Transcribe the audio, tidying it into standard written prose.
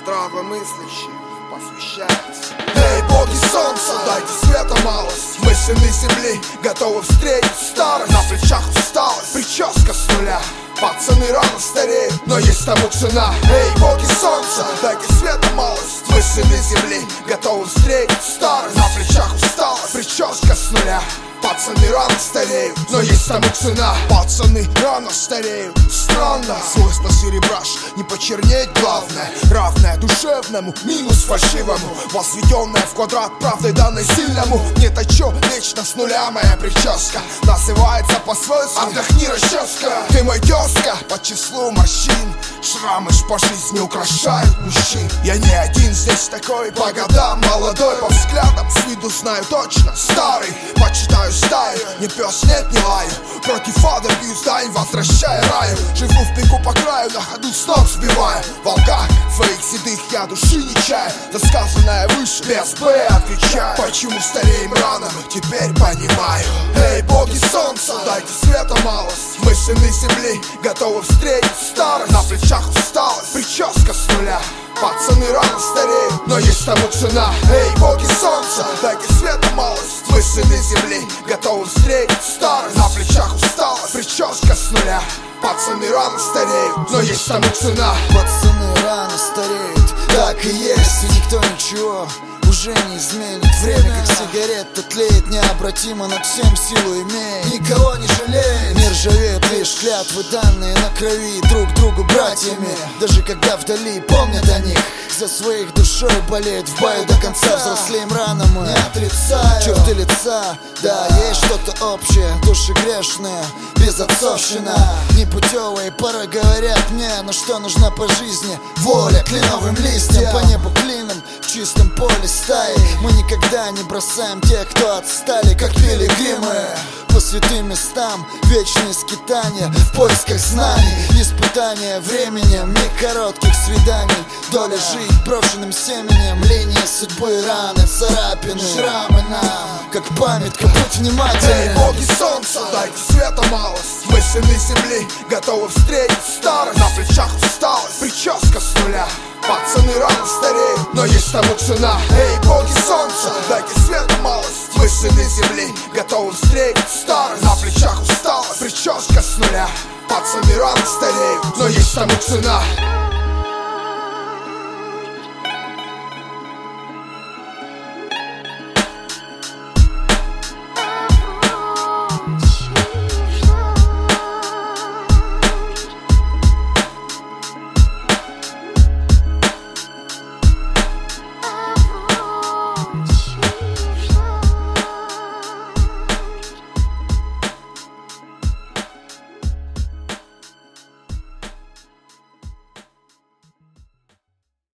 здравомыслящим посвящается. Эй, боги солнца, дайте света малость. Мы сыны земли, готовы встретить старость. На плечах усталость, прическа с нуля. Пацаны рано стареют, но есть тому цена. Эй, боги солнца, дайте света малость. Мы сыны земли, готовы встретить старость. На плечах усталость, прическа с нуля. Пацаны рано стареют, но есть тому цена. Пацаны рано стареют, странно. Свойство серебра не почернеть главное. Равное душевному, минус фальшивому. Возведенное в квадрат правдой данной сильному. Не точу, вечно с нуля моя прическа. Называется по-свойски отдохни, расческа. Ты мой тезка по числу морщин. Шрамы ж по жизни украшают мужчин. Я не один здесь такой, по годам молодой. По взглядам с виду знаю точно, старый. Почитаю стаю, не пес, нет, не лаю. Против ада бью здань, возвращая раю. Живу в пику по краю, на ходу с ног сбивая. Волга, твоих седых я души не чаю. За сказанное выше без Б отвечаю. Почему стареем рано, теперь понимаю. Эй, боги солнца, дайте света малость. Мы сыны земли, готовы встретить старость. На плечах усталость, прическа с нуля. Пацаны рано стареют, но есть тому цена. Эй, боги солнца, дайте света малость. Мы сыны земли, готовы встретить старость. На плечах усталость, прическа с нуля. Пацаны рано стареют, но есть тому цена. Пацаны рано стареют, так и есть. И никто ничего уже не изменит. Время как сигарета тлеет необратимо, над всем силу имеет. Никого не жалеет, не ржавеют лишь клятвы, данные на крови друг другу братьями. Даже когда вдали помнят о них, за своих душой болеют в бою до конца. Взрослеем рано мы, не отрицаю черты лица. Да, есть что-то общее, души грешные, безотцовщина. Непутевые порой говорят мне, но что нужна по жизни? Воля кленовым листьям, по небу клином, в чистом поле стаи. Мы никогда не бросаем тех, кто отстали, как пилигримы по святым местам, вечные скитания в поисках знаний. Испытания временем, миг коротких свиданий. Доля жить брошенным семенем, линии судьбы, раны, царапины, шрамы нам, как памятка, будь внимательным. Эй, боги солнца, дайте света малость. Мы сыны земли, готовы встретить старость. На плечах усталость, прическа с нуля. Пацаны рано стареют, но есть тому цена. Эй, боги солнца, дайте света малость. Мы сыны земли, готовы встретить старость. На плечах усталость, прическа с нуля. Пацаны рано стареют, но есть тому цена.